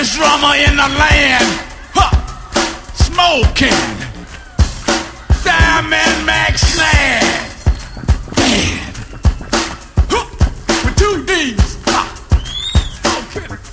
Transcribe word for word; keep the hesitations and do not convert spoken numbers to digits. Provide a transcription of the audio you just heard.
baddest drummer in the land. Huh. Smoking. Diamond Max Snag. Man. Huh. With two D's. Huh. Smoking.